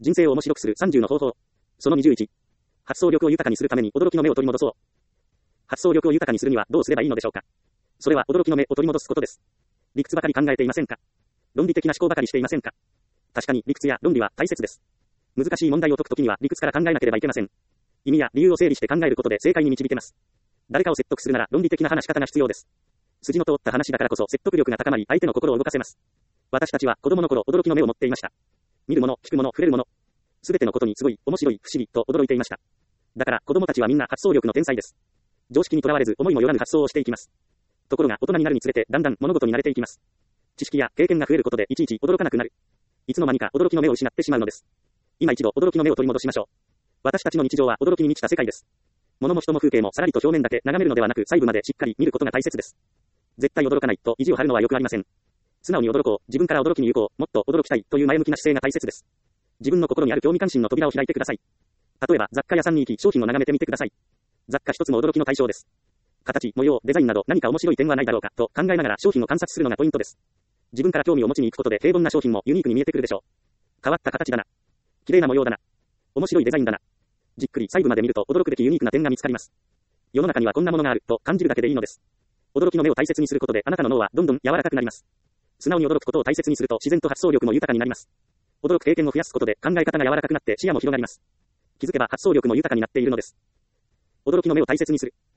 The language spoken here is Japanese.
人生を面白くする30の方法。その21。発想力を豊かにするために驚きの目を取り戻そう。発想力を豊かにするにはどうすればいいのでしょうか。それは驚きの目を取り戻すことです。理屈ばかり考えていませんか。論理的な思考ばかりしていませんか。確かに理屈や論理は大切です。難しい問題を解くときには理屈から考えなければいけません。意味や理由を整理して考えることで正解に導けます。誰かを説得するなら論理的な話し方が必要です。筋の通った話だからこそ説得力が高まり相手の心を動かせます。私たちは子供の頃驚きの目を持っていました。見るもの、聞くもの、触れるもの。すべてのことにすごい、面白い、不思議と驚いていました。だから子供たちはみんな発想力の天才です。常識にとらわれず思いもよらぬ発想をしていきます。ところが大人になるにつれてだんだん物事に慣れていきます。知識や経験が増えることでいちいち驚かなくなる。いつの間にか驚きの目を失ってしまうのです。今一度驚きの目を取り戻しましょう。私たちの日常は驚きに満ちた世界です。物も人も風景もさらりと表面だけ眺めるのではなく細部までしっかり見ることが大切です。絶対驚かないと意地を張るのはよくありません。素直に驚こう、自分から驚きに行こう、もっと驚きたいという前向きな姿勢が大切です。自分の心にある興味関心の扉を開いてください。例えば雑貨屋さんに行き商品を眺めてみてください。雑貨一つも驚きの対象です。形、模様、デザインなど何か面白い点はないだろうかと考えながら商品を観察するのがポイントです。自分から興味を持ちに行くことで平凡な商品もユニークに見えてくるでしょう。変わった形だな。綺麗な模様だな。面白いデザインだな。じっくり細部まで見ると驚くべきユニークな点が見つかります。世の中にはこんなものがあると感じるだけでいいのです。驚きの目を大切にすることであなたの脳はどんどん柔らかくなります。素直に驚くことを大切にすると自然と発想力も豊かになります。驚く経験を増やすことで考え方が柔らかくなって視野も広がります。気づけば発想力も豊かになっているのです。驚きの目を大切にする。